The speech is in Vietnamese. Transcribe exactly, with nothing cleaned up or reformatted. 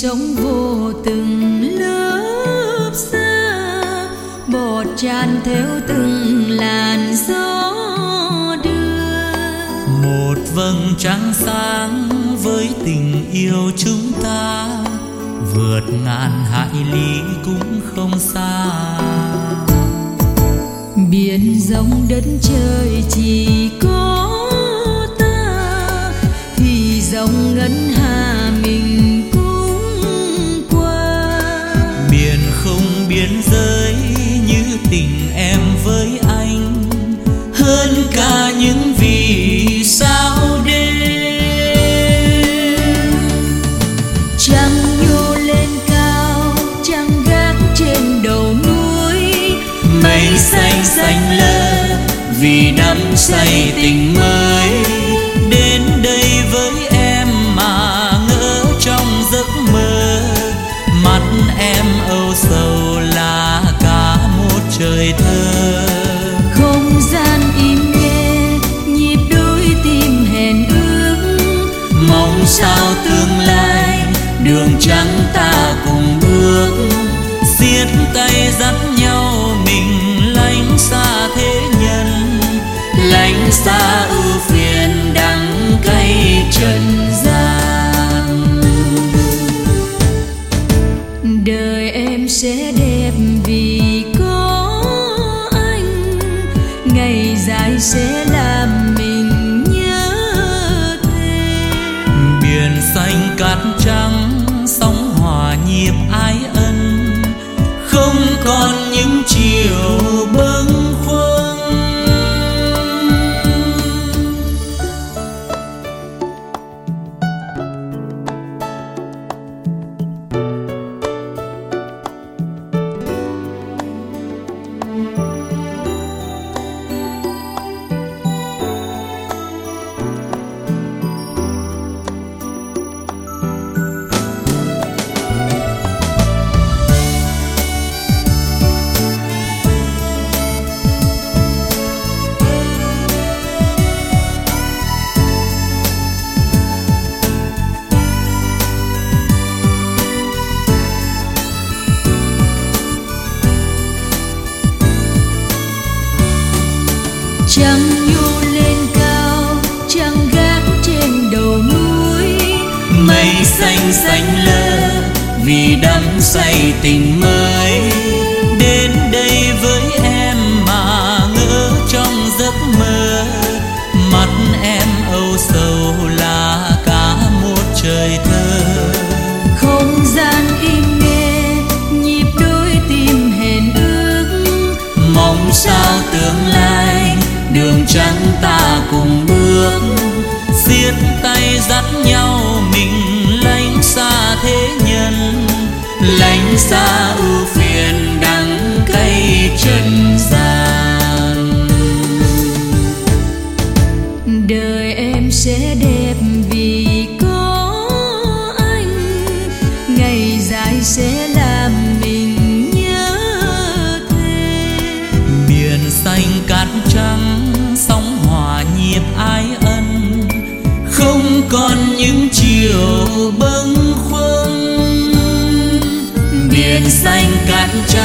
sống vô từng lớp xa, bọt tràn theo từng làn gió đưa. Một vầng trăng sáng với tình yêu chúng ta, vượt ngàn hải lý cũng không xa. Biển rộng đất trời chỉ có ta, thì dòng ngân hà mình cũng qua. Biển không biên giới như tình em với anh, hơn cả những vì sao đêm. Trăng nhô lên cao, trăng gác trên đầu núi, mây xanh xanh lơ vì đắm say tình mới. Đến đây với em mà ngỡ trong giấc mơ, mắt em âu sầu là cả một trời thơ. Không gian im nghe nhịp đôi tim hẹn ước, mong sao tương lai đường trắng ta cùng bước. Siết tay dắt nhau mình lánh xa thế nhân, lánh xa ưu phiền đắng cay trần gian. Đời em sẽ đẹp vì có anh, ngày dài sẽ làm mình nhớ thêm. Biển xanh cát trắng sóng hòa nhịp ái ân, không còn những chiều bâng khuâng. Trăng nhô lên cao, trăng gác trên đầu núi, mây xanh xanh lơ vì đắm say tình mới. Đến đây với em mà ngỡ trong giấc mơ, mắt em âu sầu là cả một trời thơ. không gian im nghe nhịp đôi tim hẹn ước, mong sao tương lai đường trắng ta cùng bước. Siết tay dắt nhau mình lánh xa thế nhân, lánh xa ưu phiền đắng cay trần gian. đời em sẽ đẹp vì có anh, ngày dài sẽ làm mình nhớ thêm. Biển xanh cát trắng sóng hòa nhịp ái ân, không còn những chiều bâng khuâng. Biển xanh cát trắng